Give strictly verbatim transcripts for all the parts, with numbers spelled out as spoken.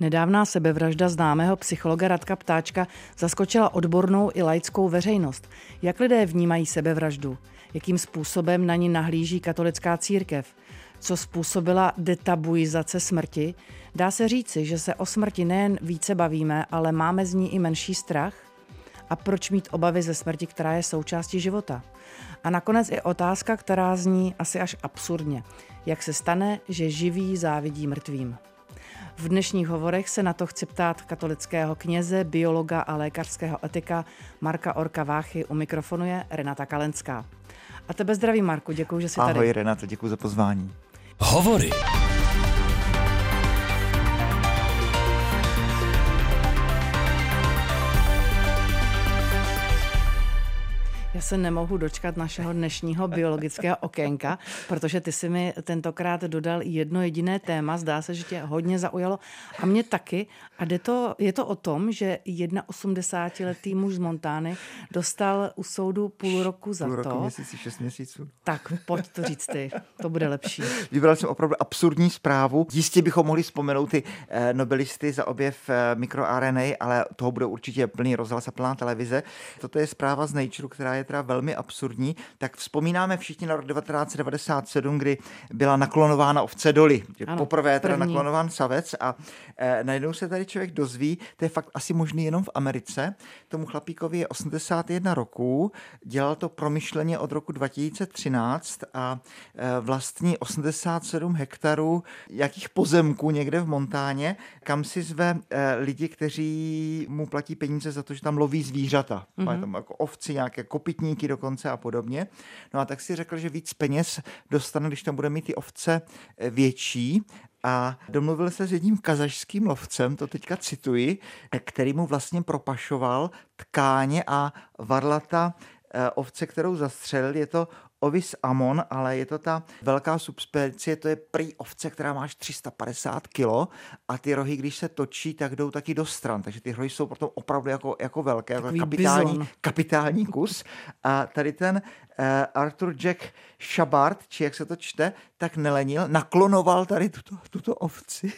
Nedávná sebevražda známého psychologa Radka Ptáčka zaskočila odbornou i laickou veřejnost. Jak lidé vnímají sebevraždu? Jakým způsobem na ní nahlíží katolická církev? Co způsobila detabuizace smrti? Dá se říci, že se o smrti nejen více bavíme, ale máme z ní i menší strach? A proč mít obavy ze smrti, která je součástí života? A nakonec i otázka, která zní asi až absurdně. Jak se stane, že živí závidí mrtvým? V dnešních hovorech se na to chci ptát katolického kněze, biologa a lékařského etika Marka Orka Váchy. U mikrofonu je Renata Kalenská. A tebe zdraví, Marku, děkuji, že jsi Ahoj, tady. Ahoj Renata, děkuji za pozvání. Hovory. Já se nemohu dočkat našeho dnešního biologického okénka, protože ty si mi tentokrát dodal jedno jediné téma, zdá se, že tě hodně zaujalo a mě taky. A jde to, je to o tom, že osmdesátiletý muž z Montány dostal u soudu půl roku za půl to. Půl roku, měsíci, šest měsíců. Tak, pojď to říct ty, to bude lepší. Vybral jsem opravdu absurdní zprávu. Jistě bychom mohli vzpomenout ty eh, nobelisty za objev eh, mikroR N A, ale toho bude určitě plný rozhlas a plná televize. Toto je zpráva z Nature, která je teda velmi absurdní. Tak vzpomínáme všichni na rok devatenáct set devadesát sedm, kdy byla naklonována ovce Dolly. Ano, poprvé teda první. Naklonován savec a eh, najednou se tady člověk dozví, to je fakt asi možný jenom v Americe. Tomu chlapíkovi je osmdesát jedna roků, dělal to promyšleně od roku dva tisíce třináct a eh, vlastní osmdesát sedm hektarů jakých pozemků někde v Montáně, kam si zve eh, lidi, kteří mu platí peníze za to, že tam loví zvířata. Mm-hmm. Mají tam jako ovci, nějaké kopytníky dokonce a podobně. No a tak si řekl, že víc peněz dostane, když tam bude mít ty ovce větší. A domluvil se s jedním kazašským lovcem, to teďka cituji, který mu vlastně propašoval tkáně a varlata ovce, kterou zastřelil. Je to Ovis amon, ale je to ta velká subspecie, to je prý ovce, která má až tři sta padesát kilo a ty rohy, když se točí, tak jdou taky do stran, takže ty rohy jsou potom opravdu jako, jako velké, jako kapitální, kapitální kus. A tady ten uh, Arthur Jack Chabard, či jak se to čte, tak nelenil, naklonoval tady tuto, tuto ovci.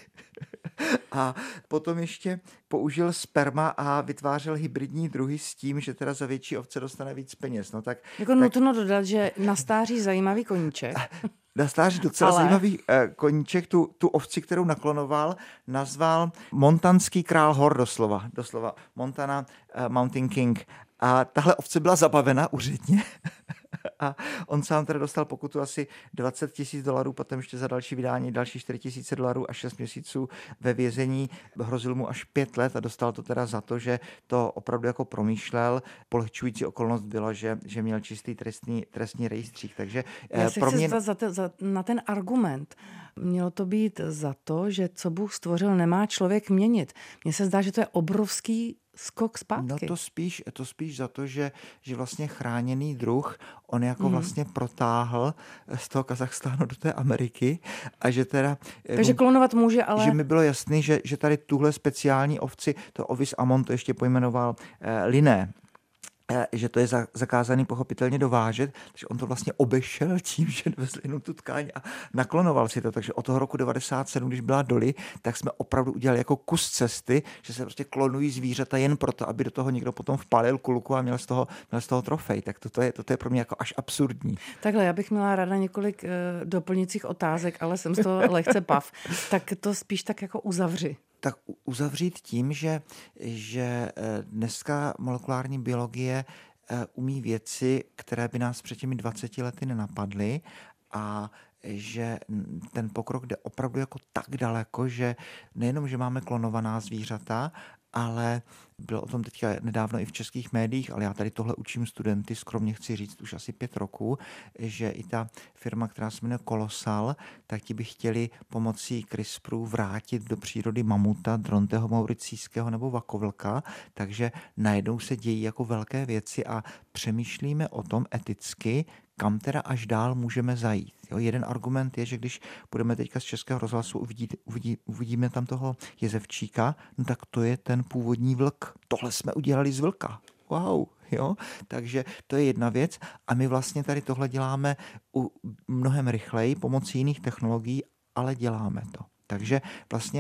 A potom ještě použil sperma a vytvářel hybridní druhy s tím, že teda za větší ovce dostane víc peněz. No tak, jako tak... nutno dodat, že na stáří zajímavý koníček. Na stáří docela Ale... zajímavý eh, koníček, tu, tu ovci, kterou naklonoval, nazval montanský král hor doslova. Doslova Montana eh, Mountain King. A tahle ovce byla zabavena úředně. A on sám teda dostal pokutu asi dvacet tisíc dolarů, potom ještě za další vydání další čtyři tisíce dolarů a šest měsíců ve vězení. Hrozil mu až pět let a dostal to teda za to, že to opravdu jako promýšlel. Polehčující okolnost byla, že, že měl čistý trestní, trestní rejstřík. Takže Já se pro chci mě... zdat za te, za, na ten argument. Mělo to být za to, že co Bůh stvořil, nemá člověk měnit. Mně se zdá, že to je obrovský skok zpátky. No to spíš, to spíš za to, že, že vlastně chráněný druh, on jako mm. vlastně protáhl z toho Kazachstánu do té Ameriky a že teda... Takže klonovat může, ale... Že mi bylo jasný, že, že tady tuhle speciální ovci, to Ovis amon to ještě pojmenoval eh, Linné, že to je zakázaný pochopitelně dovážet, takže on to vlastně obešel tím, že vezl jenom tu tkáň a naklonoval si to. Takže od toho roku devadesát sedm, když byla Dolly, tak jsme opravdu udělali jako kus cesty, že se prostě klonují zvířata jen proto, aby do toho někdo potom vpálil kulku a měl z toho, měl z toho trofej. Tak toto je, toto je pro mě jako až absurdní. Takhle, já bych měla ráda několik uh, doplňujících otázek, ale jsem z toho lehce pav. Tak to spíš tak jako uzavři. Tak uzavřít tím, že, že dneska molekulární biologie umí věci, které by nás před těmi dvaceti lety nenapadly a že ten pokrok jde opravdu jako tak daleko, že nejenom, že máme klonovaná zvířata, ale bylo o tom teďka nedávno i v českých médiích, ale já tady tohle učím studenty, skromně chci říct už asi pět roků, že i ta firma, která se jmenuje Kolosal, tak ti by chtěli pomocí CRISPRu vrátit do přírody mamuta, dronteho mauricijského nebo vakovlka, takže najednou se dějí jako velké věci a přemýšlíme o tom eticky, kam teda až dál můžeme zajít. Jo, jeden argument je, že když budeme teďka z Českého rozhlasu, uvidí, uvidí, uvidíme tam toho jezevčíka, no tak to je ten původní vlk. Tohle jsme udělali z vlka. Wow, jo? Takže to je jedna věc a my vlastně tady tohle děláme u mnohem rychleji pomocí jiných technologií, ale děláme to. Takže vlastně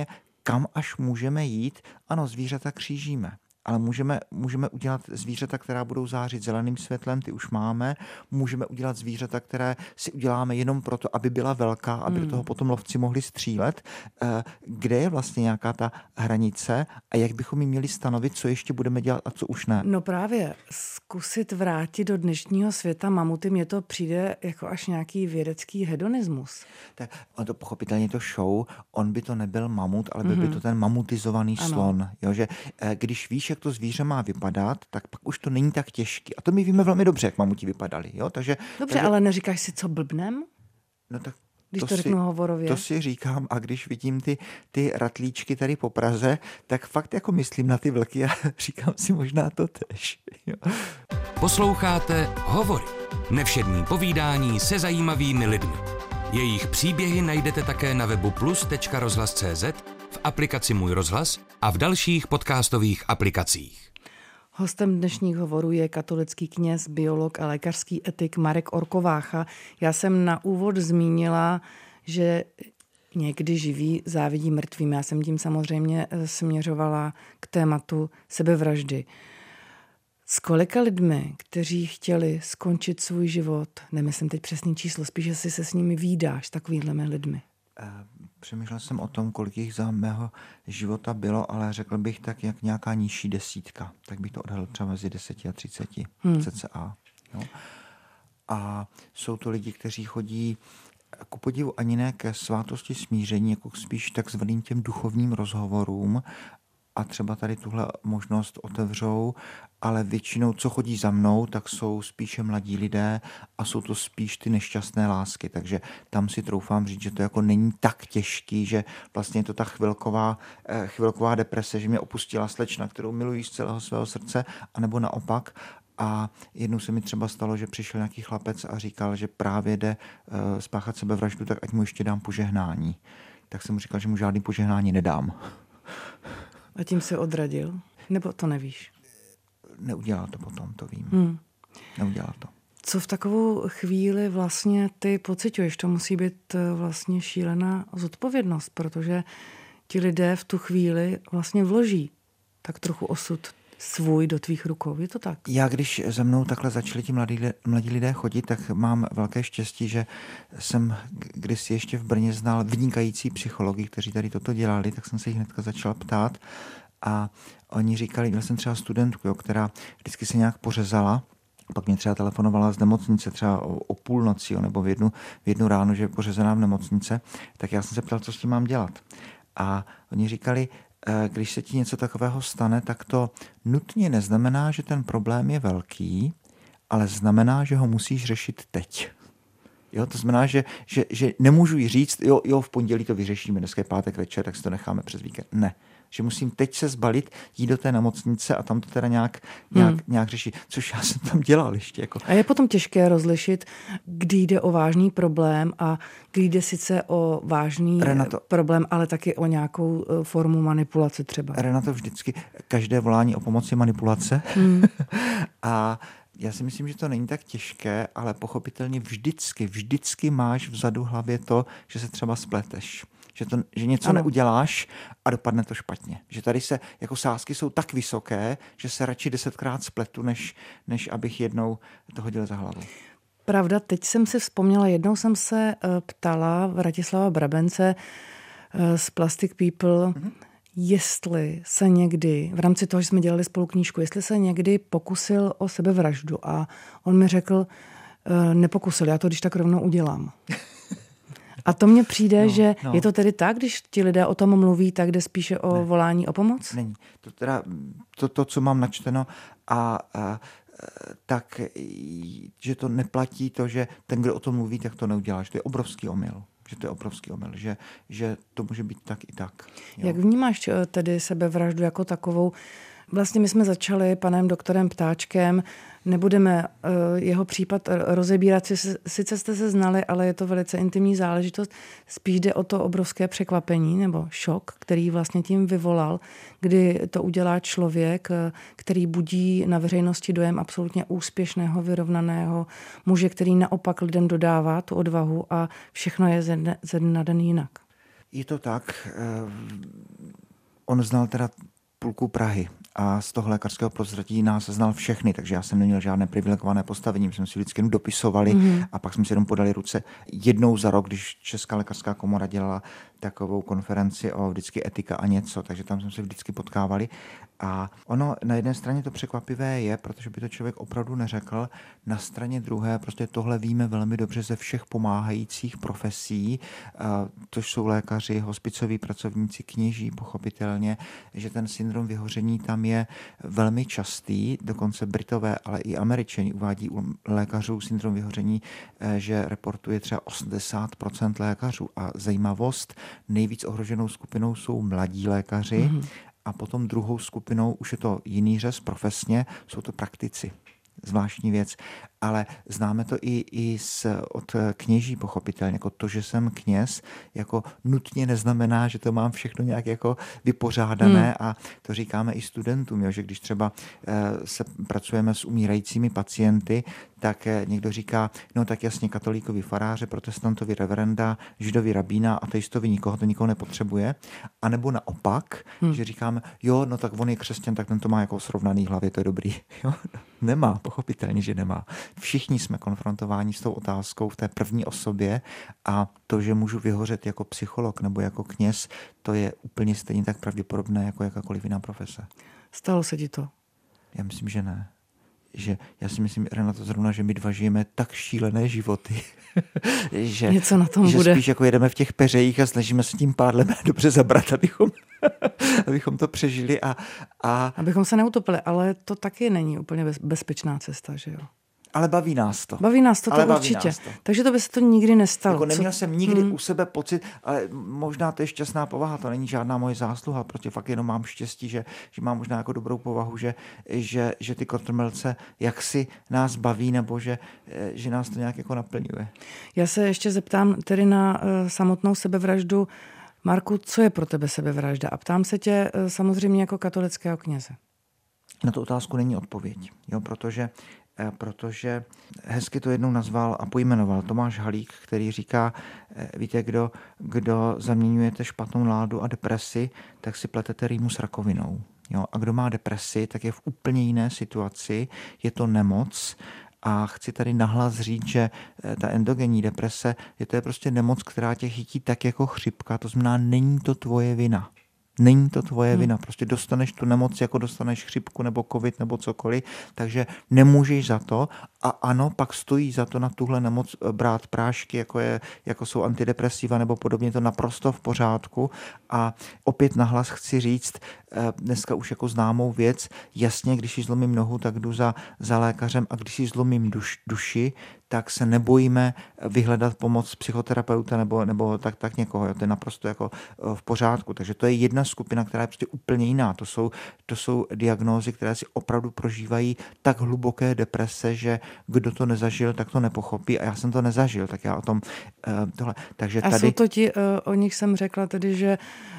kam až můžeme jít. Ano, zvířata křížíme, ale můžeme, můžeme udělat zvířata, která budou zářit zeleným světlem, ty už máme. Můžeme udělat zvířata, které si uděláme jenom proto, aby byla velká, aby hmm. do toho potom lovci mohli střílet. Kde je vlastně nějaká ta hranice a jak bychom ji měli stanovit, co ještě budeme dělat a co už ne? No právě zkusit vrátit do dnešního světa mamuty, mně to přijde jako až nějaký vědecký hedonismus. Tak on to pochopitelně to show, on by to nebyl mamut, ale byl mm-hmm. by to ten mamutizovaný ano. slon. Jo, že když víš, jak to zvíře má vypadat, tak pak už to není tak těžký. A to my víme velmi dobře, jak mamuti vypadali. Jo? Takže, dobře, takže... ale neříkáš si, co blbnem? No tak když to, to řeknu si, hovorově. To si říkám a když vidím ty, ty ratlíčky tady po Praze, tak fakt jako myslím na ty vlky a říkám si možná to tež. Jo. Posloucháte Hovory. Nevšední povídání se zajímavými lidmi. Jejich příběhy najdete také na webu plus tečka rozhlas tečka cé zet, v aplikaci Můj rozhlas a v dalších podcastových aplikacích. Hostem dnešních hovorů je katolický kněz, biolog a lékařský etik Marek Orkovácha. Já jsem na úvod zmínila, že někdy živí závidí mrtvým. Já jsem tím samozřejmě směřovala k tématu sebevraždy. S kolika lidmi, kteří chtěli skončit svůj život, nemyslím teď přesný číslo, spíš, že si se s nimi vídáš, takovými lidmi? Přemýšlel jsem o tom, kolik jich za mého života bylo, ale řekl bych tak, jak nějaká nižší desítka. Tak bych to odhadl třeba mezi deseti a třiceti hmm. cca. Jo. A jsou to lidi, kteří chodí ku podivu ani ne ke svátosti smíření, jako spíš takzvaným těm duchovním rozhovorům a třeba tady tuhle možnost otevřou, ale většinou, co chodí za mnou, tak jsou spíše mladí lidé a jsou to spíš ty nešťastné lásky, takže tam si troufám říct, že to jako není tak těžký, že vlastně je to ta chvilková, chvilková deprese, že mě opustila slečna, kterou miluji z celého svého srdce, anebo naopak. A jednou se mi třeba stalo, že přišel nějaký chlapec a říkal, že právě jde uh, spáchat sebevraždu, tak ať mu ještě dám požehnání. Tak jsem mu říkal, že mu žádný požehnání nedám. A tím se odradil? Nebo to nevíš? Neudělal to potom, to vím. Hmm. Neudělal to. Co v takovou chvíli vlastně ty pociťuješ? To musí být vlastně šílená zodpovědnost, protože ti lidé v tu chvíli vlastně vloží tak trochu osud svůj do tvých rukou. Je to tak? Já, když za mnou takhle začali ti mladí, mladí lidé chodit, tak mám velké štěstí, že jsem kdysi ještě v Brně znal vynikající psychologi, kteří tady toto dělali, tak jsem se jich hnedka začal ptát a oni říkali, měl jsem třeba studentku, jo, která vždycky se nějak pořezala, pak mě třeba telefonovala z nemocnice třeba o, o půlnoci, jo, nebo v jednu, v jednu ráno, že je pořezená v nemocnice, tak já jsem se ptal, co s tím mám dělat. A oni říkali, když se ti něco takového stane, tak to nutně neznamená, že ten problém je velký, ale znamená, že ho musíš řešit teď. Jo, to znamená, že, že, že nemůžu jí říct, jo, jo, v pondělí to vyřešíme, dneska je pátek večer, tak si to necháme přes víkend. Ne. Že musím teď se zbalit, jít do té nemocnice a tam to teda nějak, nějak, hmm. nějak řešit. Což já jsem tam dělal ještě. Jako. A je potom těžké rozlišit, kdy jde o vážný problém a kdy jde sice o vážný Renato, problém, ale taky o nějakou formu manipulace třeba. Renato, vždycky každé volání o pomoci manipulace. Hmm. A já si myslím, že to není tak těžké, ale pochopitelně vždycky, vždycky máš vzadu hlavě to, že se třeba spleteš. Že, to, že něco ano. neuděláš a dopadne to špatně. Že tady se, jako sázky jsou tak vysoké, že se radši desetkrát spletu, než, než abych jednou to hodil za hlavu. Pravda, teď jsem si vzpomněla, jednou jsem se ptala Vratislava Brabence z Plastic People, mm-hmm. jestli se někdy, v rámci toho, že jsme dělali spolu knížku, jestli se někdy pokusil o sebevraždu a on mi řekl, nepokusil, já to když tak rovnou udělám. A to mně přijde, no, že no. je to tedy tak, když ti lidé o tom mluví, tak jde spíše o ne. volání o pomoc? Není. To teda to, to co mám načteno a, a tak, že to neplatí to, že ten, kdo o tom mluví, tak to neudělá. Že to je obrovský omyl. Že to je obrovský omyl. Že, že to může být tak i tak. Jo. Jak vnímáš tedy sebevraždu jako takovou? Vlastně my jsme začali panem doktorem Ptáčkem, nebudeme uh, jeho případ rozebírat, sice jste se znali, ale je to velice intimní záležitost, spíš jde o to obrovské překvapení nebo šok, který vlastně tím vyvolal, kdy to udělá člověk, který budí na veřejnosti dojem absolutně úspěšného, vyrovnaného muže, který naopak lidem dodává tu odvahu a všechno je ze dne, ze dne na den jinak. Je to tak. On znal teda půlku Prahy a z toho lékařského prostředí nás znal všechny, takže já jsem neměl žádné privilegované postavení, my jsme si vždycky jenom dopisovali mm-hmm. a pak jsme si jenom podali ruce. Jednou za rok, když Česká lékařská komora dělala takovou konferenci o vždycky etika a něco, takže tam jsme se vždycky potkávali. A ono na jedné straně to překvapivé je, protože by to člověk opravdu neřekl, na straně druhé prostě tohle víme velmi dobře ze všech pomáhajících profesí, to jsou lékaři, hospicoví pracovníci, kněží, pochopitelně, že ten syndrom vyhoření tam je velmi častý, dokonce Britové, ale i Američani uvádí u lékařů syndrom vyhoření, že reportuje třeba osmdesát procent lékařů. A zajímavost, nejvíc ohroženou skupinou jsou mladí lékaři, mm-hmm. a potom druhou skupinou, už je to jiný řez profesně, jsou to praktici. Zvláštní věc, ale známe to i, i z, od kněží pochopitelně, jako to, že jsem kněz, jako nutně neznamená, že to mám všechno nějak jako vypořádané hmm. a to říkáme i studentům, jo, že když třeba e, se pracujeme s umírajícími pacienty, tak e, někdo říká, no tak jasně katolíkovi faráře, protestantovi reverenda, židovi rabína, ateistovi nikoho, to nikoho nepotřebuje, anebo naopak, hmm. že říkáme, jo, no tak on je křesťan, tak ten to má jako srovnaný hlavě, to je dobrý. Jo? Nemá, pochopitelně, že nemá. Všichni jsme konfrontováni s tou otázkou v té první osobě a to, že můžu vyhořet jako psycholog nebo jako kněz, to je úplně stejně tak pravděpodobné jako jakákoliv jiná profese. Stalo se ti to? Já myslím, že ne. Že já si myslím, Renato, zrovna, že my dva žijeme tak šílené životy, že, něco na tom že bude. Spíš jako jedeme v těch peřejích a snažíme se tím pádlem dobře zabrat, abychom, abychom to přežili. A, a... Abychom se neutopili, ale to taky není úplně bez, bezpečná cesta, že jo? Ale baví nás to. Baví nás to, to určitě. To. Takže to by se to nikdy nestalo. Jako neměl Co? jsem nikdy hmm. u sebe pocit, ale možná to je šťastná povaha, to není žádná moje zásluha, prostě fakt jenom mám štěstí, že, že mám možná jako dobrou povahu, že, že, že ty kotrmelce jaksi nás baví, nebo že, že nás to nějak jako naplňuje. Já se ještě zeptám tedy na uh, samotnou sebevraždu. Marku, co je pro tebe sebevražda? A ptám se tě uh, samozřejmě jako katolického kněze. Na tu otázku není odpověď, jo, protože protože hezky to jednou nazval a pojmenoval Tomáš Halík, který říká, víte, kdo, kdo zaměňujete špatnou náladu a depresi, tak si pletete rýmu s rakovinou. Jo? A kdo má depresi, tak je v úplně jiné situaci, je to nemoc. A chci tady nahlas říct, že ta endogenní deprese je to je prostě nemoc, která tě chytí tak jako chřipka, to znamená, není to tvoje vina. Není to tvoje hmm. vina, prostě dostaneš tu nemoc, jako dostaneš chřipku nebo covid nebo cokoliv, takže nemůžeš za to a ano, pak stojí za to na tuhle nemoc brát prášky, jako, je, jako jsou antidepresiva nebo podobně, to naprosto v pořádku a opět nahlas chci říct, dneska už jako známou věc, jasně, když si zlomím nohu, tak jdu za, za lékařem a když si zlomím duš, duši, tak se nebojíme vyhledat pomoc psychoterapeuta nebo, nebo tak, tak někoho. Jo. To je naprosto jako v pořádku. Takže to je jedna skupina, která je prostě úplně jiná. To jsou, to jsou diagnózy, které si opravdu prožívají tak hluboké deprese, že kdo to nezažil, tak to nepochopí. A já jsem to nezažil, tak já o tom uh, tohle. Takže a tady... jsou to ti, uh, o nich jsem řekla tedy, že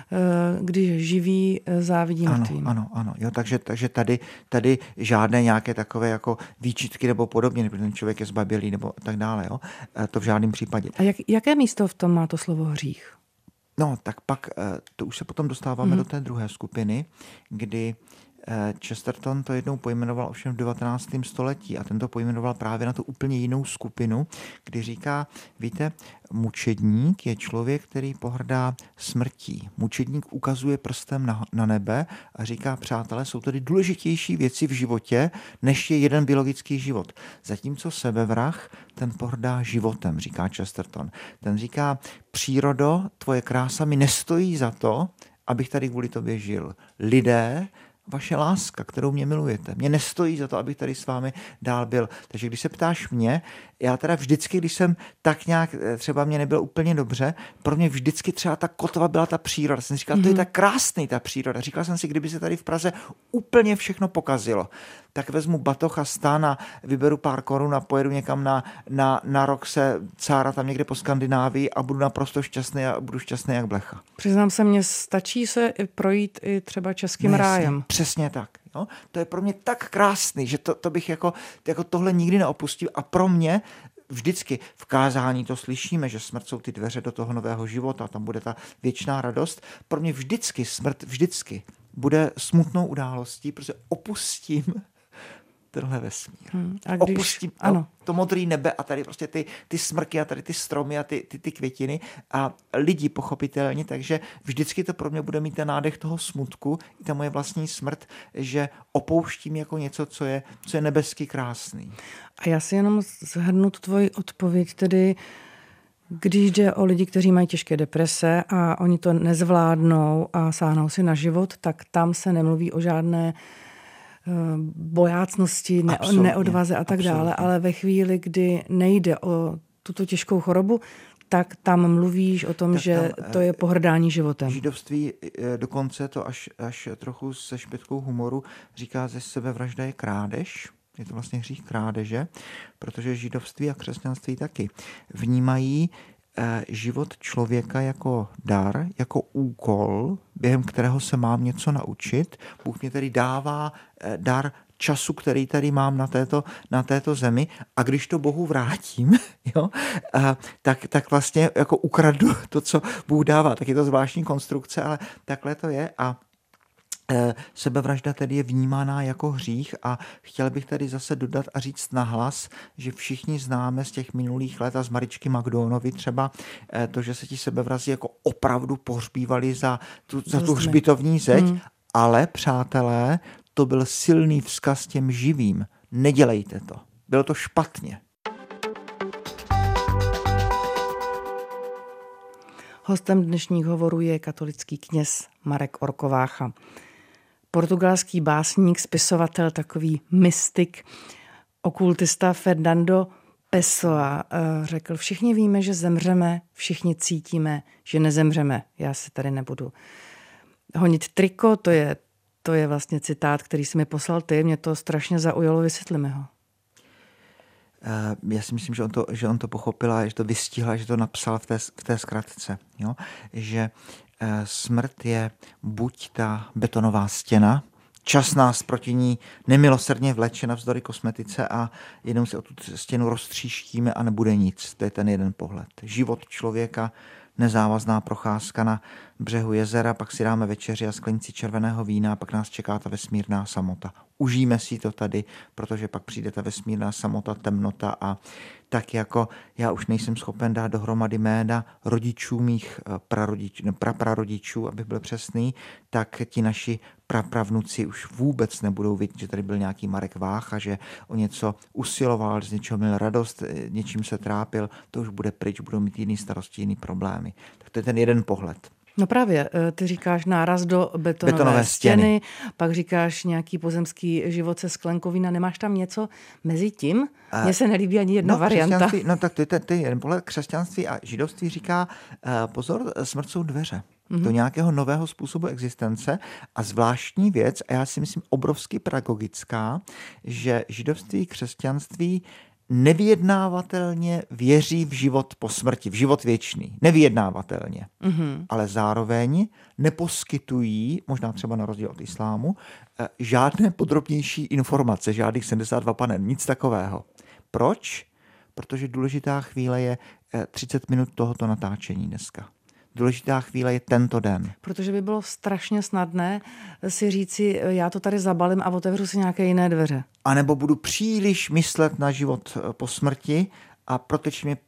uh, když živí, uh, závidí mrtvým. Ano, ano, ano. Jo, takže, takže tady, tady žádné nějaké takové jako výčitky nebo podobně, nebo ten člověk je zbabělý nebo tak dále. Jo? To v žádném případě. A jak, jaké místo v tom má to slovo hřích? No, tak pak to už se potom dostáváme mm. do té druhé skupiny, kdy Chesterton to jednou pojmenoval ovšem v devatenáctém století a ten to pojmenoval právě na tu úplně jinou skupinu, kdy říká, víte, mučedník je člověk, který pohrdá smrtí. Mučedník ukazuje prstem na, na nebe a říká, přátelé, jsou tady důležitější věci v životě, než je jeden biologický život. Zatímco sebevrah, ten pohrdá životem, říká Chesterton. Ten říká, přírodo, tvoje krása mi nestojí za to, abych tady kvůli tobě žil. Lidé, vaše láska, kterou mě milujete. Mě nestojí za to, abych tady s vámi dál byl. Takže když se ptáš mě, já teda vždycky, když jsem tak nějak, třeba mě nebylo úplně dobře, pro mě vždycky třeba ta kotva byla ta příroda. Jsem říkal, mm-hmm. to je tak krásný ta příroda. Říkal jsem si, kdyby se tady v Praze úplně všechno pokazilo, tak vezmu batoh a stán a vyberu pár korun a pojedu někam na, na, na rok se cára tam někde po Skandinávii a budu naprosto šťastný a budu šťastný jak blecha. Přiznám se, mně stačí se projít i třeba českým no, rájem. Přesně tak. Jo? To je pro mě tak krásný, že to, to bych jako, jako tohle nikdy neopustil a pro mě vždycky v kázání to slyšíme, že smrt jsou ty dveře do toho nového života, tam bude ta věčná radost. Pro mě vždycky smrt, vždycky bude smutnou událostí, protože opustím tenhle vesmír. Hmm, a když, opustím ano. to modré nebe a tady prostě ty, ty smrky a tady ty stromy a ty, ty, ty květiny a lidi pochopitelně, takže vždycky to pro mě bude mít ten nádech toho smutku i ta moje vlastní smrt, že opouštím jako něco, co je, co je nebesky krásný. A já si jenom shrnu tu tvoji odpověď, tedy když jde o lidi, kteří mají těžké deprese a oni to nezvládnou a sáhnou si na život, tak tam se nemluví o žádné bojácnosti, ne, neodvaze a tak absolutně. dále, ale ve chvíli, kdy nejde o tuto těžkou chorobu, tak tam mluvíš o tom, tak že tam, to je pohrdání životem. Židovství dokonce to až, až trochu se špetkou humoru říká, ze sebevražda je krádež. Je to vlastně hřích krádeže, protože židovství a křesťanství taky vnímají život člověka jako dar, jako úkol, během kterého se mám něco naučit. Bůh mě tedy dává dar času, který tady mám na této, na této zemi a když to Bohu vrátím, jo, tak, tak vlastně jako ukradu to, co Bůh dává. Tak je to zvláštní konstrukce, ale takhle to je a sebevražda tedy je vnímána jako hřích a chtěl bych tady zase dodat a říct nahlas, že všichni známe z těch minulých let a z Maričky Magdónovy třeba to, že se ti sebevrazi jako opravdu pohřbívali za tu, za tu hřbitovní zeď, hmm. ale přátelé, to byl silný vzkaz těm živým. Nedělejte to. Bylo to špatně. Hostem dnešních hovorů je katolický kněz Marek Orkovácha. Portugalský básník, spisovatel, takový mystik, okultista Fernando Pessoa řekl, všichni víme, že zemřeme, všichni cítíme, že nezemřeme. Já se tady nebudu honit triko, to je, to je vlastně citát, který jsi mi poslal ty, mě to strašně zaujalo, vysvětli mi ho. Já si myslím, že on to, že on to pochopil a že to vystihl, že to napsal v té, v té zkratce. Jo? Že smrt je buď ta betonová stěna, čas nás proti ní nemilosrdně vleče navzdory kosmetice a jenom se o tu stěnu roztříštíme a nebude nic. To je ten jeden pohled. Život člověka, nezávazná procházka na břehu jezera, pak si dáme večeři a sklenici červeného vína a pak nás čeká ta vesmírná samota. Užijeme si to tady, protože pak přijde ta vesmírná samota, temnota a tak jako já už nejsem schopen dát dohromady jména rodičů mých prarodič, praprarodičů, abych byl přesný, tak ti naši prapravnuci už vůbec nebudou vidět, že tady byl nějaký Marek Vácha, že o něco usiloval, z něčeho měl radost, něčím se trápil, to už bude pryč, budou mít jiný starosti, jiný problémy. Tak to je ten jeden pohled. No právě, ty říkáš náraz do betonové, betonové stěny, stěny, pak říkáš nějaký pozemský život se sklenkovina, nemáš tam něco mezi tím? Mně se nelíbí ani jedna no, varianta. No tak to je ten jeden pohled. Křesťanství a židovství říká, pozor, smrt jsou dveře mm-hmm. do nějakého nového způsobu existence a zvláštní věc, a já si myslím obrovsky pedagogická, že židovství, křesťanství nevyjednávatelně věří v život po smrti, v život věčný. Nevyjednávatelně. Mm-hmm. Ale zároveň neposkytují, možná třeba na rozdíl od islámu, žádné podrobnější informace, žádných sedmdesát dva panen, nic takového. Proč? Protože důležitá chvíle je třicet minut tohoto natáčení dneska. Důležitá chvíle je tento den. Protože by bylo strašně snadné si říci, já to tady zabalím a otevřu si nějaké jiné dveře. A nebo budu příliš myslet na život po smrti a proteč mi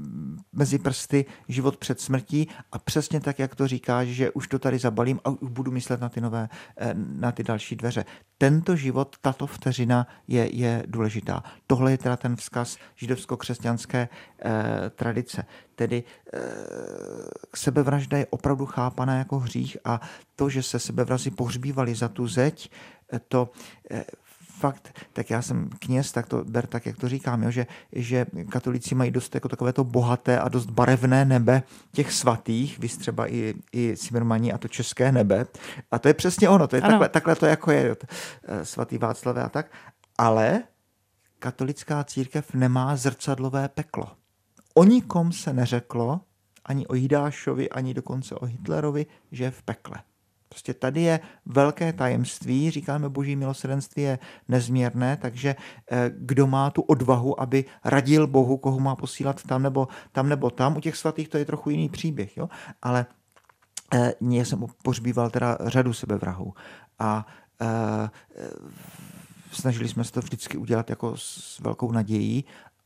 mezi prsty život před smrtí a přesně tak, jak to říkáš, že už to tady zabalím a už budu myslet na ty nové, na ty další dveře. Tento život, tato vteřina je, je důležitá. Tohle je teda ten vzkaz židovsko-křesťanské eh, tradice. Tedy eh, sebevražda je opravdu chápaná jako hřích a to, že se sebevrazi pohřbívali za tu zeď, to eh, fakt, tak já jsem kněz, tak to ber tak, jak to říkám, jo, že, že katolíci mají dost jako takové to bohaté a dost barevné nebe těch svatých, vys třeba i, i Cimrmani a to české nebe. A to je přesně ono, to je takhle, takhle to jako je, svatý Václav a tak. Ale katolická církev nemá zrcadlové peklo. O nikom se neřeklo, ani o Jidášovi, ani dokonce o Hitlerovi, že je v pekle. Prostě tady je velké tajemství, říkáme, boží milosrdenství je nezměrné, takže kdo má tu odvahu, aby radil Bohu, koho má posílat tam nebo tam nebo tam, u těch svatých to je trochu jiný příběh, jo? Ale eh, já jsem pohřbíval teda řadu sebevrahů a eh, snažili jsme se to vždycky udělat jako s velkou nadějí.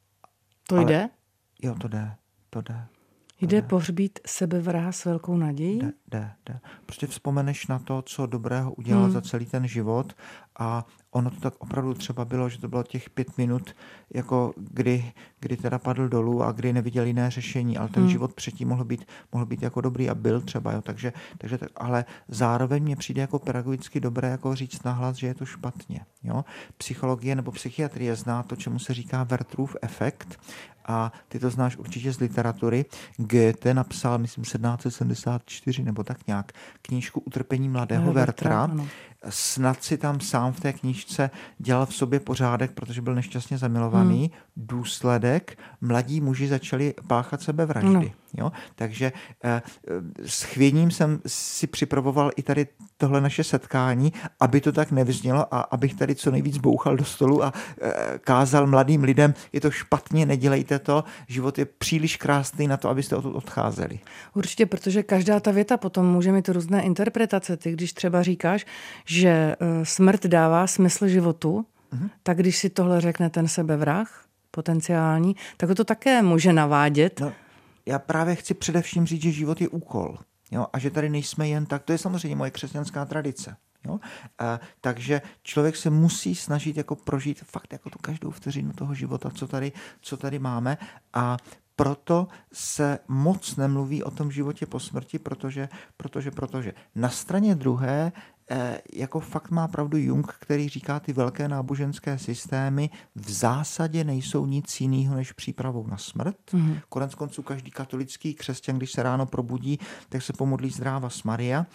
To ale, jde? Jo, to jde, to jde. Jde pohřbít sebevraha s velkou nadějí? Jde, jde, jde. Prostě vzpomeneš na to, co dobrého udělal hmm. za celý ten život a ono to tak opravdu třeba bylo, že to bylo těch pět minut, jako kdy, kdy teda padl dolů a kdy neviděl jiné řešení, ale ten hmm. život předtím mohl být, mohl být jako dobrý a byl třeba, jo. Takže, takže tak, ale zároveň mně přijde jako pedagogicky dobré jako říct nahlas, že je to špatně. Jo. Psychologie nebo psychiatrie zná to, čemu se říká Wertherův efekt a ty to znáš určitě z literatury. Goethe napsal, myslím, sedmnáct set sedmdesát čtyři nebo tak nějak, knížku Utrpení mladého Werthera. Snad si tam sám v té knížce dělal v sobě pořádek, protože byl nešťastně zamilovaný. Hmm. Důsledek, mladí muži začali páchat sebevraždy. No. Jo? Takže eh, s chvěním jsem si připravoval i tady tohle naše setkání, aby to tak nevyznělo a abych tady co nejvíc bouchal do stolu a eh, kázal mladým lidem, je to špatně, nedělejte to, život je příliš krásný na to, abyste odtud odcházeli. Určitě, protože každá ta věta potom může mít různé interpretace. Ty, když třeba říkáš, že smrt dává smysl životu, uh-huh. tak když si tohle řekne ten sebevrah potenciální, tak to také může navádět. No, já právě chci především říct, že život je úkol. Jo? A že tady nejsme jen tak. To je samozřejmě moje křesťanská tradice. Jo? A, takže člověk se musí snažit jako prožít fakt jako tu každou vteřinu toho života, co tady, co tady máme a proto se moc nemluví o tom životě po smrti, protože, protože, protože na straně druhé eh, jako fakt má pravdu Jung, který říká, ty velké náboženské systémy v zásadě nejsou nic jiného než přípravou na smrt. Mm-hmm. Konec konců každý katolický křesťan, když se ráno probudí, tak se pomodlí Zdráva Maria.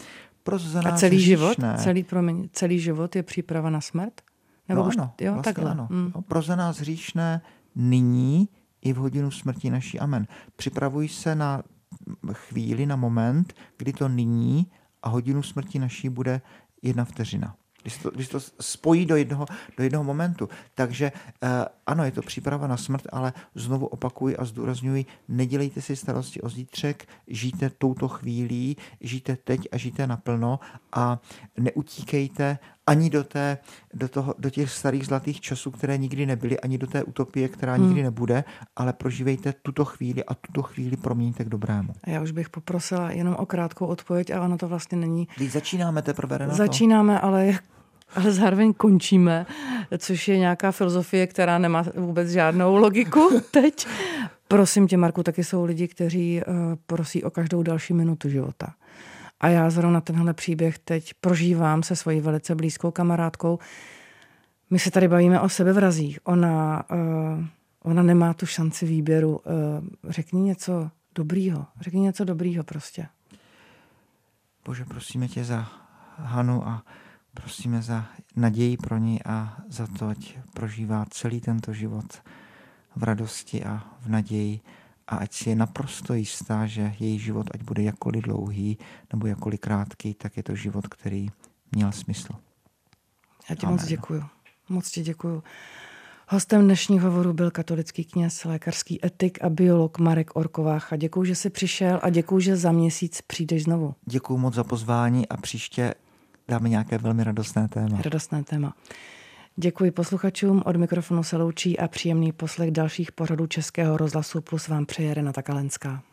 A celý život, celý, promiň, celý život je příprava na smrt? Nebo no už, ano, jo, vlastně takhle. ano. Mm. Pro za nás hříšné nyní i v hodinu smrti naší. Amen. Připravuj se na chvíli, na moment, kdy to nyní a hodinu smrti naší bude jedna vteřina. Když to, když to spojí do jednoho, do jednoho momentu. Takže eh, ano, je to příprava na smrt, ale znovu opakuji a zdůrazňuji, nedělejte si starosti o zítřek, žijte touto chvílí, žijte teď a žijte naplno a neutíkejte ani do, té, do, toho, do těch starých zlatých časů, které nikdy nebyly, ani do té utopie, která hmm. nikdy nebude, ale prožívejte tuto chvíli a tuto chvíli proměňte k dobrému. A já už bych poprosila jenom o krátkou odpověď a ono to vlastně není. Když začínáme teprve, Renato. Začínáme, ale, ale zároveň končíme, což je nějaká filozofie, která nemá vůbec žádnou logiku teď. Prosím tě, Marku, taky jsou lidi, kteří uh, prosí o každou další minutu života. A já zrovna tenhle příběh teď prožívám se svojí velice blízkou kamarádkou. My se tady bavíme o sebevrazích. Ona, uh, ona nemá tu šanci výběru. Uh, řekni něco dobrýho. Řekni něco dobrýho prostě. Bože, prosíme tě za Hanu a prosíme za naději pro ní a za to, ať prožívá celý tento život v radosti a v naději. A ať si je naprosto jistá, že její život, ať bude jakkoliv dlouhý nebo jakkoliv krátký, tak je to život, který měl smysl. Já ti Amen. moc děkuju. Moc ti děkuju. Hostem dnešního hovoru byl katolický kněz, lékařský etik a biolog Marek Orkovácha. Děkuju, že jsi přišel a děkuju, že za měsíc přijdeš znovu. Děkuju moc za pozvání a příště dáme nějaké velmi radostné téma. Radostné téma. Děkuji posluchačům, od mikrofonu se loučí a příjemný poslech dalších pořadů Českého rozhlasu Plus vám přeje Renata Kalenská.